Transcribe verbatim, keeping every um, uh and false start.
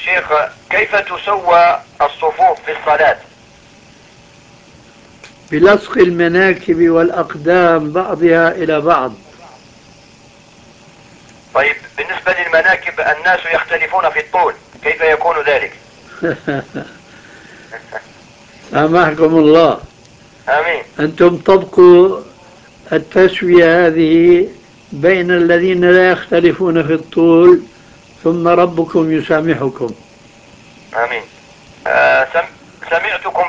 شيخ، كيف تسوى الصفوف في الصلاة؟ بلصق المناكب والأقدام بعضها إلى بعض. طيب بالنسبة للمناكب الناس يختلفون في الطول، كيف يكون ذلك؟ سامحكم الله. آمين. أنتم طبقوا التسوية هذه بين الذين لا يختلفون في الطول، ثم ربكم يسامحكم. آمين. آه سم